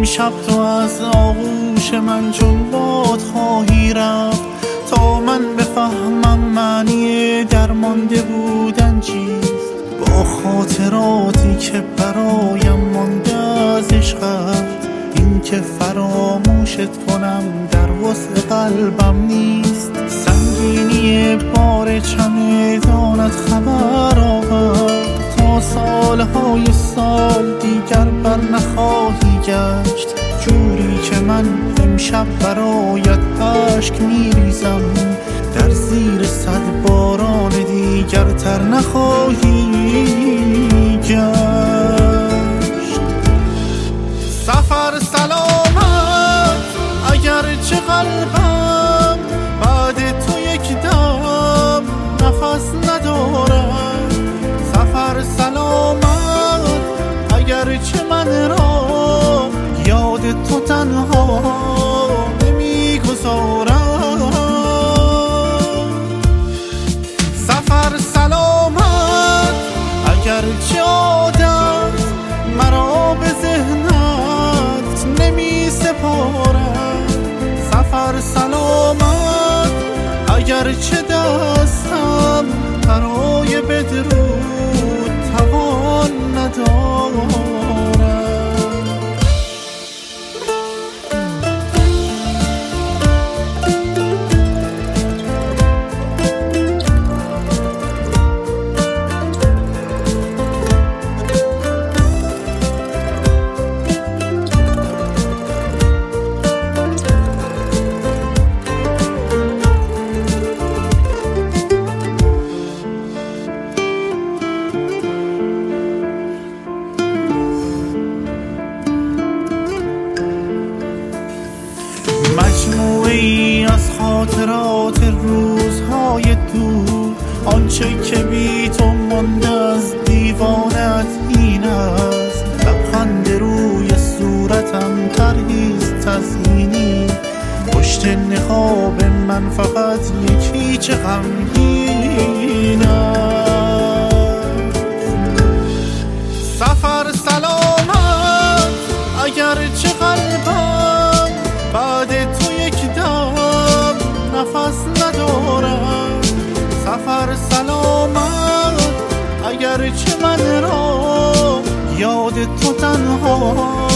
شب تو از آغوش من چون باد خواهی رفت تا من بفهمم معنی درمانده بودن چیست. با خاطراتی که برایم مانده از عشقت، این که فراموشت کنم در وسع قلبم نیست. سنگینی بار چمدانت خبر آورد تا سالهای سال دیگر بر نخواهی گشت. جوری که من امشب برایت اشک میریزم، در زیر صد باران دیگر تر نخواهی گشت. سفر سلامت اگرچه قلبم بعد تو یک دم نفس ندارد. سفر سلامت اگرچه من را یاد تو تنها نمیگذارد. سفر سلامت اگرچه عادت مرا به ذهنت نمی سپارد. سفر سلامت اگرچه دستم برای بدرود توان ندارد. مجموعی از خاطرات روزهای دور، آنچه که بی تو مانده از دیوانت این است. لبخند روی صورتم طرحیست تزیینی، پشت نقاب من فقط یکی چه غمگین است. سفر سلامت اگرچه قلبم بعد تو یک دم نفس ندارد. سفر سلامت اگرچه من را یاد تو تنها